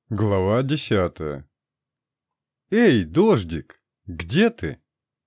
Глава 10. «Эй, дождик, где ты?»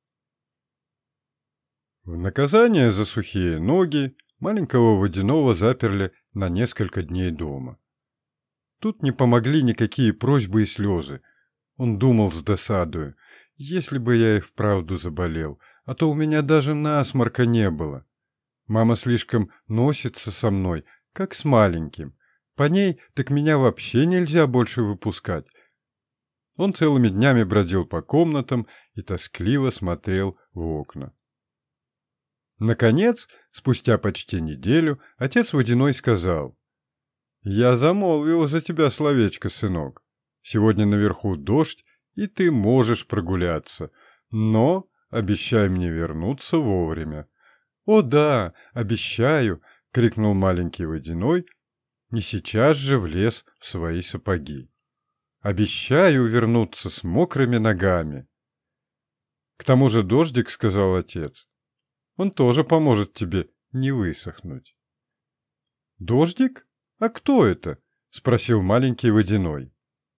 В наказание за сухие ноги маленького водяного заперли на несколько дней дома. Тут не помогли никакие просьбы и слезы. Он думал с досадою: если бы я и вправду заболел, а то у меня даже насморка не было. Мама слишком носится со мной, как с маленьким. По ней так меня вообще нельзя больше выпускать. Он целыми днями бродил по комнатам и тоскливо смотрел в окна. Наконец, спустя почти неделю, отец Водяной сказал: «Я замолвил за тебя словечко, сынок. Сегодня наверху дождь, и ты можешь прогуляться, но обещай мне вернуться вовремя». «О да, обещаю!» — крикнул маленький Водяной, и сейчас же влез в свои сапоги. «Обещаю вернуться с мокрыми ногами». «К тому же дождик, — сказал отец, — он тоже поможет тебе не высохнуть». «Дождик? А кто это?» — спросил маленький Водяной.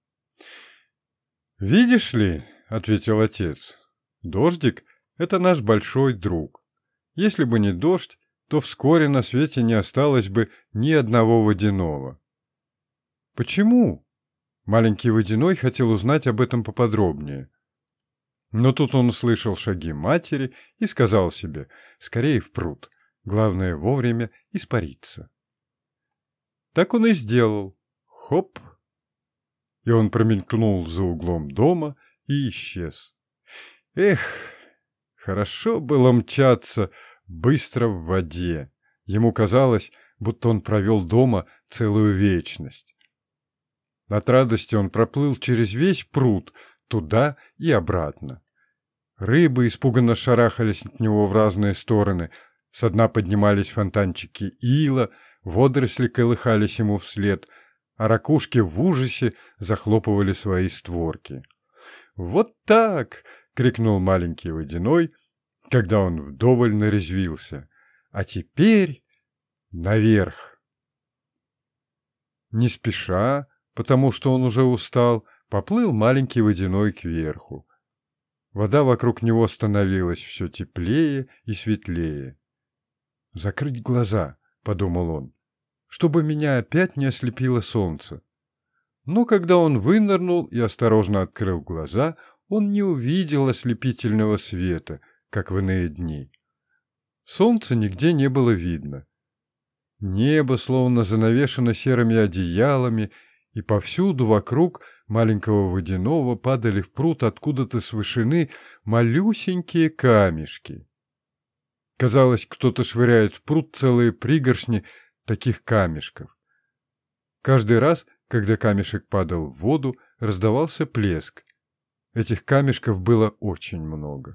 «Видишь ли, — ответил отец, — дождик — это наш большой друг. Если бы не дождь, то вскоре на свете не осталось бы ни одного водяного». «Почему?» Маленький Водяной хотел узнать об этом поподробнее. Но тут он услышал шаги матери и сказал себе: «Скорее в пруд, главное вовремя испариться». Так он и сделал. Хоп! И он промелькнул за углом дома и исчез. Эх, хорошо было мчаться быстро в воде. Ему казалось, будто он провел дома целую вечность. От радости он проплыл через весь пруд, туда и обратно. Рыбы испуганно шарахались от него в разные стороны, со дна поднимались фонтанчики ила, водоросли колыхались ему вслед, а ракушки в ужасе захлопывали свои створки. «Вот так!» — крикнул маленький Водяной, когда он вдоволь нарезвился. «А теперь наверх!» Не спеша, потому что он уже устал, поплыл маленький Водяной кверху. Вода вокруг него становилась все теплее и светлее. «Закрыть глаза», — подумал он, — «чтобы меня опять не ослепило солнце». Но когда он вынырнул и осторожно открыл глаза, он не увидел ослепительного света, как в иные дни. Солнца нигде не было видно. Небо словно занавешено серыми одеялами, и повсюду вокруг маленького Водяного падали в пруд откуда-то с вышины малюсенькие камешки. Казалось, кто-то швыряет в пруд целые пригоршни таких камешков. Каждый раз, когда камешек падал в воду, раздавался плеск. Этих камешков было очень много.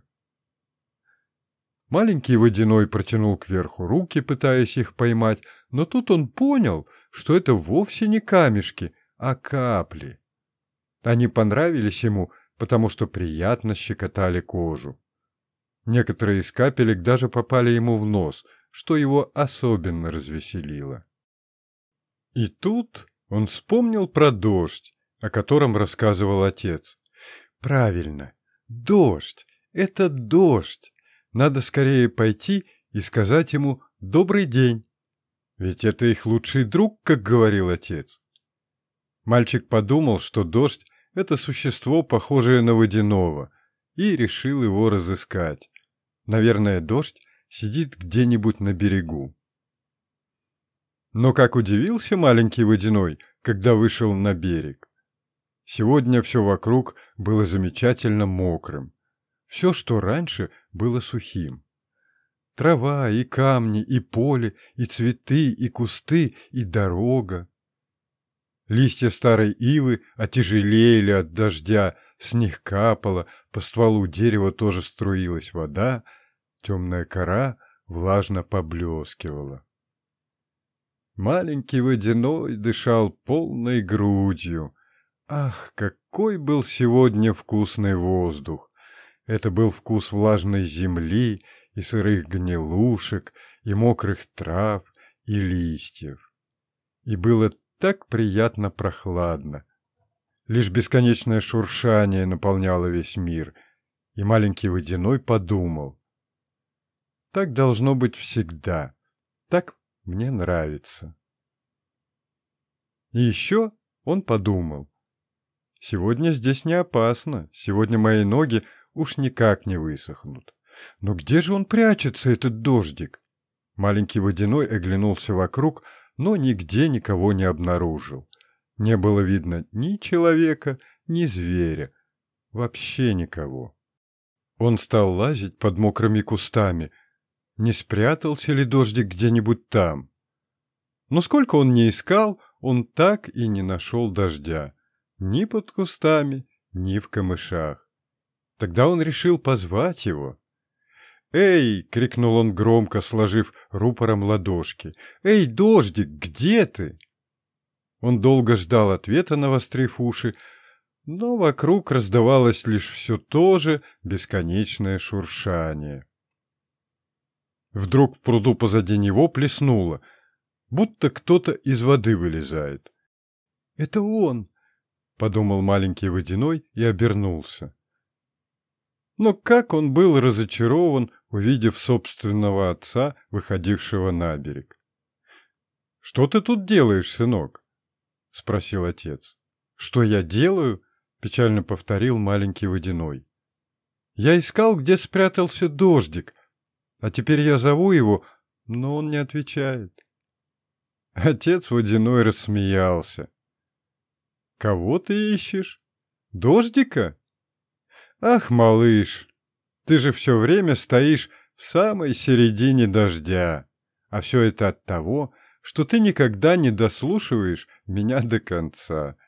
Маленький Водяной протянул кверху руки, пытаясь их поймать, но тут он понял, что это вовсе не камешки, а капли. Они понравились ему, потому что приятно щекотали кожу. Некоторые из капелек даже попали ему в нос, что его особенно развеселило. И тут он вспомнил про дождь, о котором рассказывал отец. «Правильно, дождь, это дождь. Надо скорее пойти и сказать ему «добрый день». Ведь это их лучший друг, как говорил отец». Мальчик подумал, что дождь — это существо, похожее на водяного, и решил его разыскать. Наверное, дождь сидит где-нибудь на берегу. Но как удивился маленький Водяной, когда вышел на берег. Сегодня все вокруг было замечательно мокрым. Все, что раньше, было сухим. Трава и камни, и поле, и цветы, и кусты, и дорога. Листья старой ивы отяжелели от дождя, с них капала, по стволу дерева тоже струилась вода, темная кора влажно поблескивала. Маленький Водяной дышал полной грудью. Ах, какой был сегодня вкусный воздух! Это был вкус влажной земли и сырых гнилушек, и мокрых трав, и листьев. И было так приятно прохладно. Лишь бесконечное шуршание наполняло весь мир, и маленький Водяной подумал: так должно быть всегда, так мне нравится. И еще он подумал: сегодня здесь не опасно, сегодня мои ноги уж никак не высохнут. Но где же он прячется, этот дождик? Маленький Водяной оглянулся вокруг, но нигде никого не обнаружил. Не было видно ни человека, ни зверя, вообще никого. Он стал лазить под мокрыми кустами. Не спрятался ли дождик где-нибудь там? Но сколько он ни искал, он так и не нашел дождя. Ни под кустами, ни в камышах. Тогда он решил позвать его. «Эй!» — крикнул он громко, сложив рупором ладошки. «Эй, дождик, где ты?» Он долго ждал ответа, навострив уши, но вокруг раздавалось лишь все то же бесконечное шуршание. Вдруг в пруду позади него плеснуло, будто кто-то из воды вылезает. «Это он!» — подумал маленький Водяной и обернулся. Но как он был разочарован, увидев собственного отца, выходившего на берег. «Что ты тут делаешь, сынок?» — спросил отец. «Что я делаю?» — печально повторил маленький Водяной. «Я искал, где спрятался дождик, а теперь я зову его, но он не отвечает». Отец Водяной рассмеялся. «Кого ты ищешь? Дождика? Ах, малыш, ты же все время стоишь в самой середине дождя, а все это от того, что ты никогда не дослушиваешь меня до конца.